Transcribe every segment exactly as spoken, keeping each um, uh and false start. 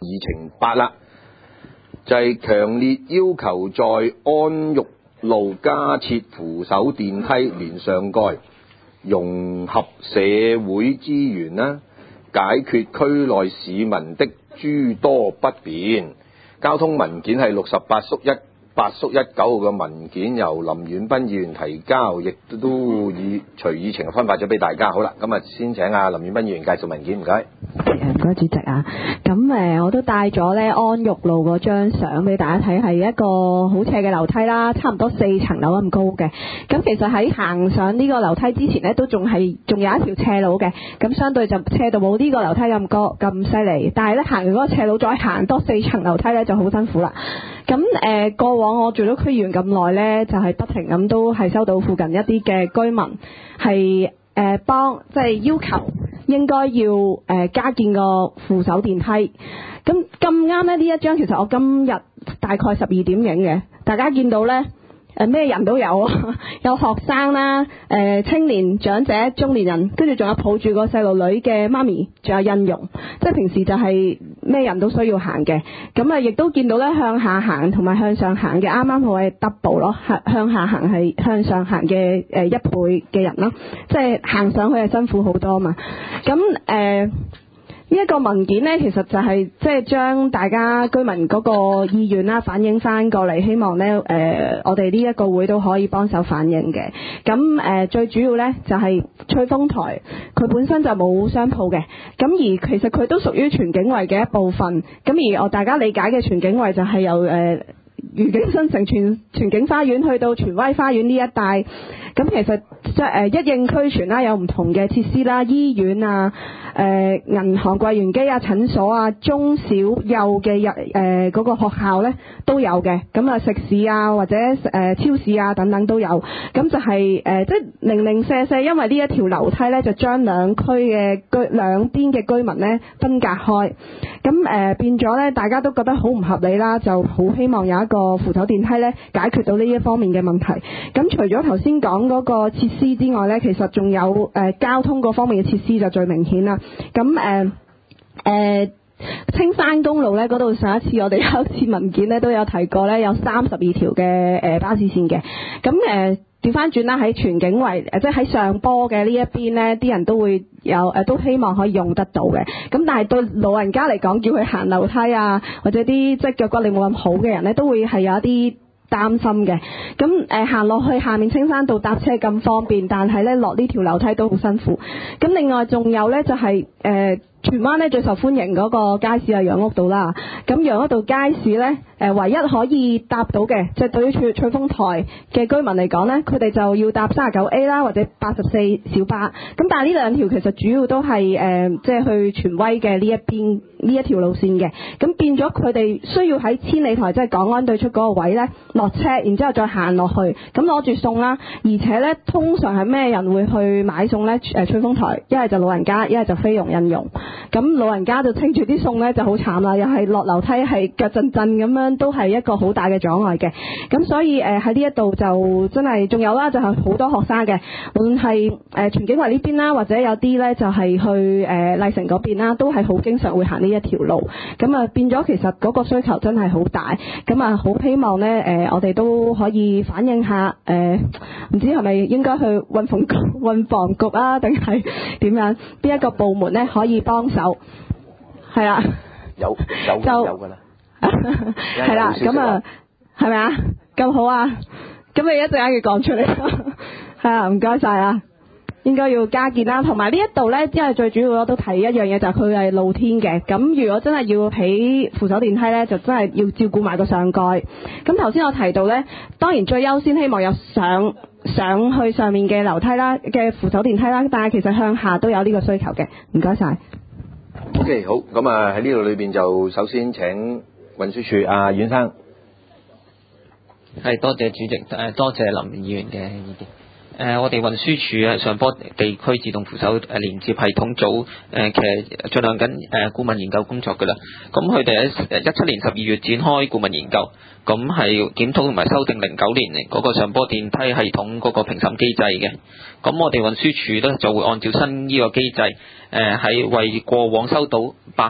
議程八啦，就係、是、強烈要求在安育路加設扶手電梯連上蓋，融合社會資源啦，解決區內市民的諸多不便。交通文件係六十八縮一八縮一九號嘅文件，由林遠斌議員提交，亦都以隨議程分發咗俾大家。好啦，咁啊先請阿林遠斌議員介紹文件，唔該。 唔該，主席啊，咁誒我都帶咗咧安育路嗰張相俾大家睇，係一個好斜嘅樓梯啦，差唔多四層樓咁高嘅。咁其實喺行上呢個樓梯之前呢，都仲係仲有一條斜路嘅，咁相對就斜度冇呢個樓梯咁高咁犀利。但係咧行完嗰個斜路再行多四層樓梯咧就好辛苦啦。咁誒、呃、過往我做咗區議員咁耐咧，就係、是、不停咁都係收到附近一啲嘅居民係誒幫即係要求應該要誒、呃、加建個扶手電梯。咁咁啱咧呢一張其實我今日大概十二點影嘅，大家見到咧誒咩人都有，有學生啦、誒、呃、青年、長者、中年人，跟住仲有抱住個細路女嘅媽咪，仲有印傭，即係平時就係咩人都需要行嘅。咁啊，亦都見到咧向下行同埋向上行嘅，啱啱好係 double 咯，向下行係向上行嘅誒一倍嘅人咯，即係行上去係辛苦好多嘛。咁誒。呢一個文件呢，其實就係即係將大家居民嗰個意願啦反映翻過嚟，希望呢，誒、呃、我哋呢一個會都可以幫手反映嘅。咁誒、呃、最主要呢，就係、是、翠峰台，佢本身就冇商鋪嘅，咁而其實佢都屬於荃景圍嘅一部分。咁而我大家理解嘅荃景圍就係由誒愉景新城荃荃景花園去到荃威花園呢一帶。咁其實即係誒一應俱全啦，有唔同嘅設施啦，醫院啊、誒、呃、銀行櫃員機啊、診所啊、中小幼嘅日誒嗰個學校咧都有嘅。咁啊食肆啊或者誒、呃、超市啊等等都有。咁就係、是、誒、呃、即係零零舍舍，因為呢一條樓梯咧就將兩區嘅居兩邊嘅居民咧分隔開。咁誒、呃、變咗咧，大家都覺得好唔合理啦，就好希望有一個扶手電梯咧解決到呢一方面嘅問題。咁除咗頭先講嗰個設施之外咧，其實仲有誒、呃、交通嗰方面嘅設施就最明顯啦。咁誒誒青山公路咧嗰度，上一次我哋有一次文件咧都有提過咧，有三十二條嘅誒巴士線嘅。咁誒調翻轉啦，喺荃景圍誒即係喺上坡嘅呢一邊咧，啲人都會有誒、呃、都希望可以用得到嘅。咁但係對老人家嚟講，叫佢行樓梯啊，或者啲即係腳骨力冇咁好嘅人咧，都會係有一啲擔心嘅。咁誒行落去下面青山道搭車咁方便，但係咧落呢條樓梯都好辛苦。咁另外仲有咧就係、是、誒。呃荃灣咧最受歡迎嗰個街市係楊屋道啦，咁楊屋道街市咧誒唯一可以搭到嘅，即係對於翠翠峰台嘅居民嚟講咧，佢哋就要搭三十九 A 啦，或者八十四小巴。咁但係呢兩條其實主要都係誒即係去荃威嘅呢一邊呢一條路線嘅，咁變咗佢哋需要喺千里台即係港安對出嗰個位咧落車，然之後再行落去，咁攞住餸啦。而且咧通常係咩人會去買餸咧？誒翠峰台一係就老人家，一係就菲傭印傭。咁老人家就清住啲餸咧就好慘啦，又係落樓梯係腳震震咁樣，都係一個好大嘅阻礙嘅。咁所以誒喺呢一度就真係仲有啦，就係好多學生嘅，無論係誒荃景圍呢邊啦，或者有啲咧就係去誒、呃、麗城嗰邊啦，都係好經常會行呢一條路。咁啊變咗其實嗰個需求真係好大。咁啊好希望咧誒、呃、我哋都可以反映下誒，唔、呃、知係咪應該去運房局運房局啊，定係點樣？邊一個部門咧可以幫手？係啦， 有有就有噶啦， 係啦，咁啊，係咪啊？咁好啊，咁你一陣間要講出嚟，係啊，唔該晒啊，應該要加建啦。同埋呢一度咧，因為最主要我都提一樣嘢，就係佢係露天嘅。咁如果真係要起扶手電梯咧，就真係要照顧埋個上蓋。咁頭先我提到咧，當然最優先希望有上上去上面嘅樓梯啦，嘅扶手電梯啦，但係其實向下都有呢個需求嘅。唔該晒。 O.K. 好，咁啊喺呢度裏邊就首先請運輸署阿阮生。 係，多謝主席，誒多謝林議員嘅意見。誒、呃，我哋運輸署啊上坡地區自動扶手誒連接系統組誒、呃，其實進行緊誒顧問研究工作㗎啦。咁佢哋喺誒一七年十二月展開顧問研究，咁係檢討同埋修訂零九年嗰個上坡電梯系統嗰個評審機制嘅。咁我哋運輸署咧就會按照新呢個機制，誒、呃、喺為過往收到百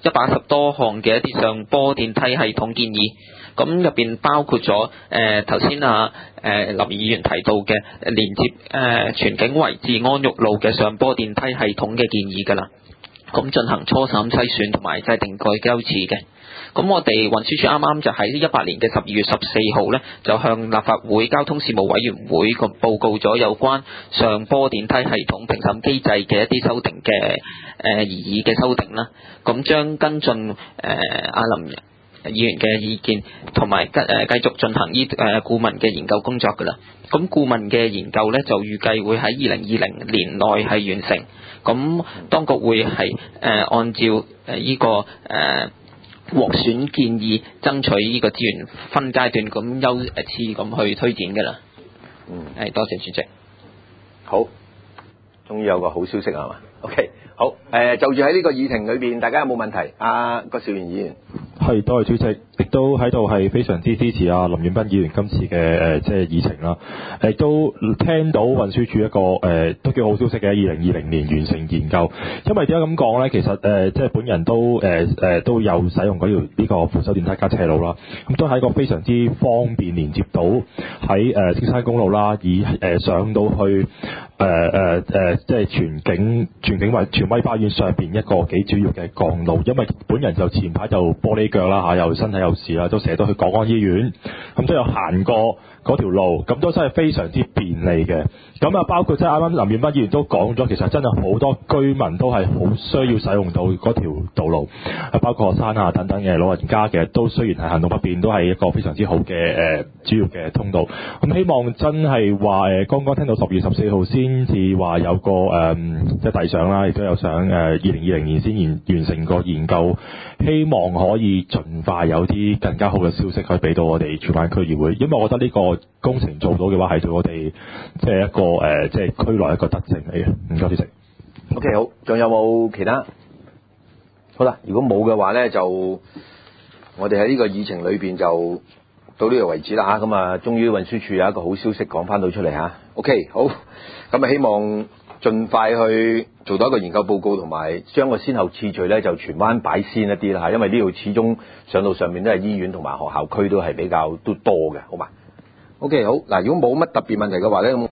一百一十多項嘅一啲上坡電梯系統建議。咁入邊包括咗誒頭先啊誒林議員提到嘅連接誒、呃、荃景圍至安育路嘅上坡電梯系統嘅建議㗎啦。咁進行初審篩選同埋制定改優次嘅。咁我哋運輸署啱啱就喺一八年嘅十二月十四號呢，就向立法會交通事務委員會個報告咗有關上坡電梯系統評審機制嘅一啲修訂嘅誒擬議嘅修訂啦。咁將跟進誒阿林議員嘅意見，同埋繼誒繼續進行呢誒顧問嘅研究工作㗎啦。咁顧問嘅研究呢，就預計會喺二零二零年內係完成。咁當局會係誒、呃、按照誒、這、依個誒、呃、獲選建議，爭取呢個資源分階段咁優次咁去推展㗎啦。 嗯， 係多謝主席。 好，終於有個好消息係嘛 ？OK， 好，誒、呃、就住喺呢個議程裏邊，大家有冇問題？阿郭兆元議員。 係，多謝主席，亦都喺度係非常之支持啊林遠斌議員今次嘅誒、呃、即係議程啦。亦都聽到運輸署一個誒、呃、都幾好消息嘅，二零二零年完成研究。因為點解咁講咧？其實誒、呃、即係本人都誒誒、呃、都有使用嗰條呢個扶手電梯加斜路啦。咁都係一個非常之方便連接到喺誒青山公路啦，以誒、呃、上到去誒誒誒即係荃景荃景圍荃威花園上邊一個幾主要嘅幹路。因為本人就前排就玻璃腳啦嚇，又身體有事啦，都成日都去港安醫院，咁都有行過嗰條路，咁都真係非常之便利嘅。咁啊，包括即係啱啱林遠斌議員都講咗，其實真係好多居民都係好需要使用到嗰條道路，啊，包括學生啊等等嘅老人家嘅，都雖然係行動不便，都係一個非常之好嘅誒、呃、主要嘅通道。咁希望真係話誒，剛剛聽到十月十四號先至話有個誒、呃、即係遞上啦，亦都有想誒二零二零年先完完成個研究，希望可以盡快有啲更加好嘅消息可以俾到我哋荃灣區議會，因為我覺得呢個工程做到嘅話係對我哋即係一個誒、呃、即係區內一個德政嚟嘅。唔該，主席。 OK， 好，仲有冇其他？好啦，如果冇嘅話咧，就我哋喺呢個議程裏邊就到呢度為止啦嚇。咁啊，終於運輸署有一個好消息講翻到出嚟嚇。OK， 好，咁啊希望盡快去做到一個研究報告，同埋將個先後次序咧就荃灣擺先一啲啦嚇，因為呢度始終上到上面都係醫院同埋學校區都係比較都多嘅，好嘛？OK， 好嗱，如果冇乜特別問題嘅話咧，咁。